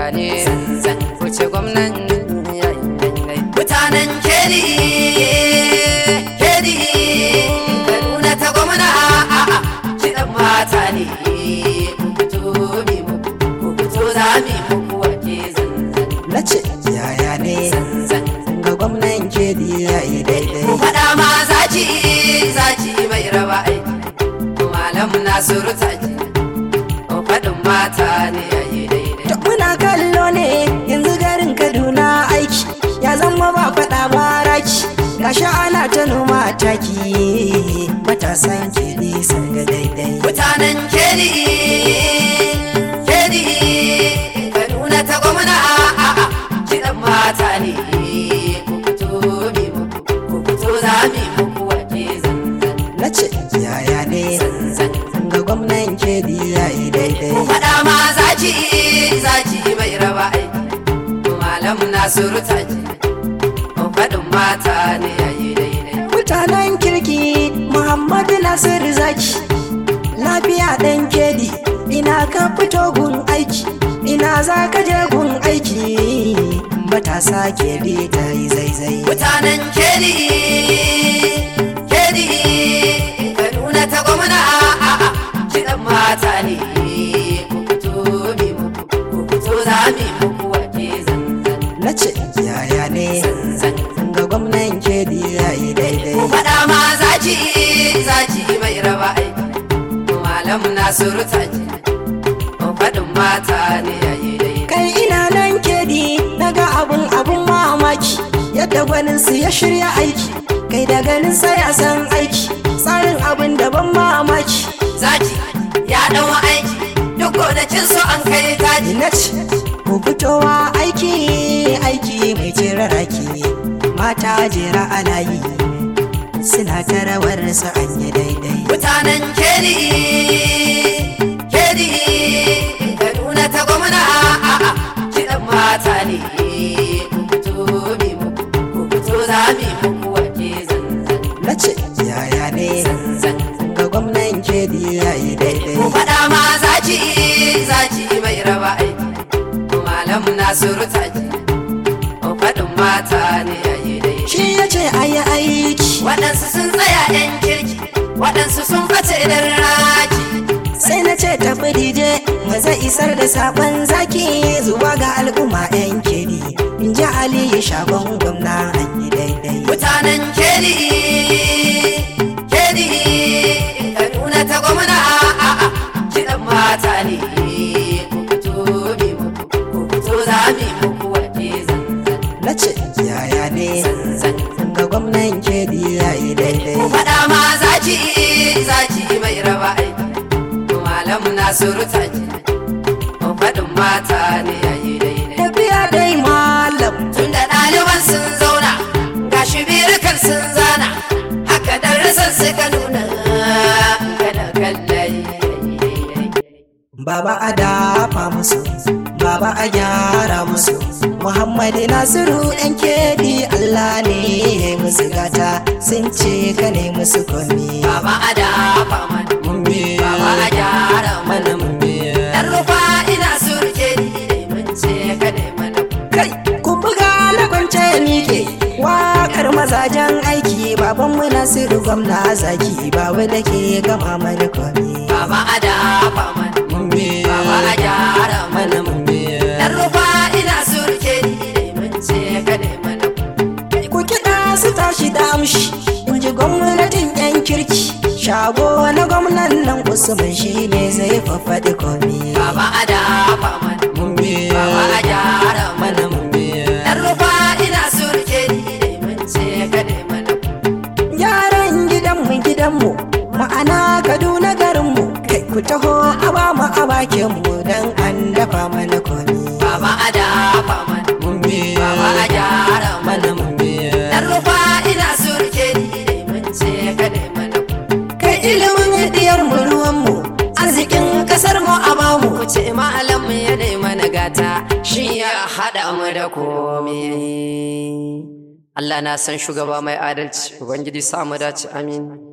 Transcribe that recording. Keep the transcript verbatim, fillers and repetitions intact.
yaya ne zanzan wuce gwamnan mutanen kedi kedi Kaduna ta gwamna a'a kiɗan mata ne ku fito mi muku ku fito za mi muku wake zanzan nace yaya ne zanzan ga gwamnan kedi yayi daidai ku faɗa ma zaki zaki mai raba aiki malam Nasiru Taji faɗin mata ne yayi daidai muna kallo ne yanzu garin Kaduna aiki ya zama ba faɗa ba raki gashi ana ta noma taki matasan kedi sun ga daidai mutanen kedi kedi Kaduna ta gwamna a'a kiɗan mata ne ku fito mi muku ku fito za mi muku wake zanzan nace yaya ne zanzan ga gwamnan kedi yayi daidai ku faɗa ma zaki zaki mai raba aiki malam Nasiru Taji faɗin mata ne yayi daidai mutanen kirki Muhammadu Nasiru Zaki lafiya ɗan kedi ina ka fito gun aiki ina za ka je gun aiki matasa kedi ta yi zaizai mutanen kedi kedi Kaduna ta gwamna a'a kiɗan mata ne ku fito mi muku ku fito za mi muku wake zanzan nace yaya ne zanzan ga gwamnan kedi yayi daidai ku faɗa ma zaki zaki mai raba aiki malam Nasiru Taji faɗin mata ne yayi daidai kai ina nan kedi naga abun abun mamaki yadda gwanin su ya shirya aiki kai da ganin sa ya san aiki tsarin abin da ban mamaki zaki ya ɗau aiki duk gonakin su an kai taji nace ku fitowa aiki aiki mai jera raki mata jera ana yi suna ta rawar su an yi daidai mutanen kedi kedi Kaduna ta gwamna a'a kiɗan mata ne ku fito mi muku ku fito za mi muku wake zanzan nace yaya ne zanzan ga gwamnan kedi yayi daidai ku faɗa ma zaki zaki mai raba aiki malam Nasiru Taji faɗin mata ne yayi daidai shi yace ayi aiki waɗansu sun tsaya ɗan kirki waɗansu sun face ɗan raki sai na ce tafi dije maza isar da sabon zaki zuwa ga al'umma yan kedi in ji Aliyu shagon gwamna an yi daidai mutanen kedi kedi Kaduna ta gwamna a'a kiɗan mata ne ku fito mi muku ku fito za mi muku wake zanzan nace yaya ne zanzan ga gwamnan kedi yayi daidai ku faɗa ma zaki zaki mai raba aiki malam Nasiru Taji faɗin mata ne yayi daidai tafiya dai malam tunda ɗaliban sun zauna gashi birikan sun zana haka darasan suka nuna kada kallai baba a dafa musu baba a gyara musu Muhammadu Nasiru ɗan kedi Allah ne ya yi musu gata sun ce ka ne musu komi baba a dafa mana baba a gyara mana ɗan rufa ina surke ni ne mun ce ka ne mana kai ku buga na kwance mike wakar mazajen aiki babanmu Nasiru gwamna zaki baba da ke gama mana komi baba a dafa mana baba a gyara mana ɗan rufa ina surke ni ne mun ce ka ne mana ku kiɗa su tashi da amshi in ji gwamnatin yan kirki shago na gwamnan nan Usman shi ne zai faffaɗi komi baba a dafa mana baba a gyara mana ɗan rufa ina surke ni ne mun ce ka ne mana yaran gidanmu gidanmu ma'ana Kaduna garinmu kai ku taho a ba mu a bakinmu don an dafa mana komi baba a dafa mana baba a gyara mana ɗan rufa ina surke ni ne mun ce ka ne mana kai ilimin diyar mu ruwanmu arzikin kasar mu a bamu ku ce malam ya dai mana gata shi ya haɗa mu da komai Allah na san shugaba mai adalci ubangiji samu dace amin